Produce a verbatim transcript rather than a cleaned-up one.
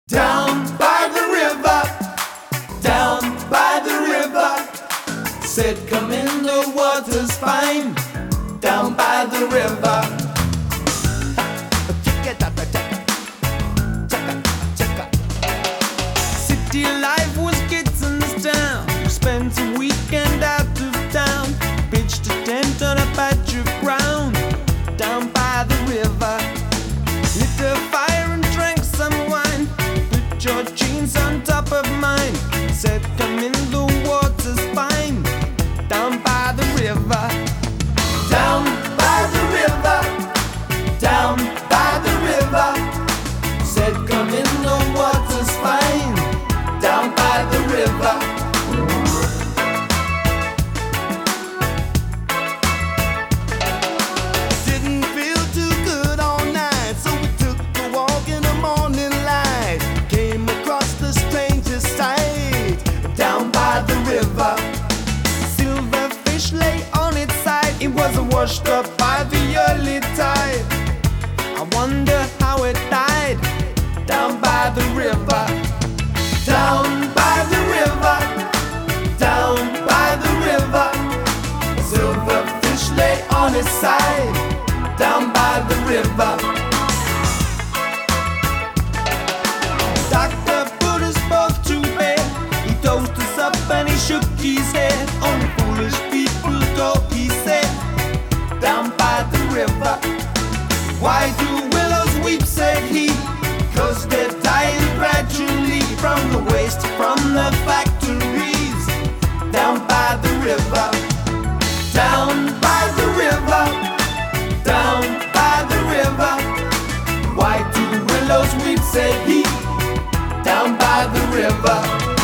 Down by the river, down by the river, said come in, the water's fine, down by the river. City life was kittens down, spent a weekend out of town, pitched a tent on a patch of ground, down by the river, lit a fire and drank some wine, put your jeans on top of mine, said come in, the water's fine, down by the river. Down by the river, down by the river, said come in, the water's fine, down by the river. Didn't feel too good all night, so we took a walk in the morning light, came across the strangest sight, down by the river. Silverfish lay on its side, it was washed up by the early tide. I wonder how it died, down by the river. Down by the river, down by the river, silverfish lay on its side, down by the river. Doctor put us both to bed, he dosed us up and he shook his head. Only foolish people go, he said, down by the river. Why do willows weep, said he, 'cause they're dying gradually from the waste from the factories, down by the river. Down by the river, down by the river. Why do willows weep, said he, down by the river.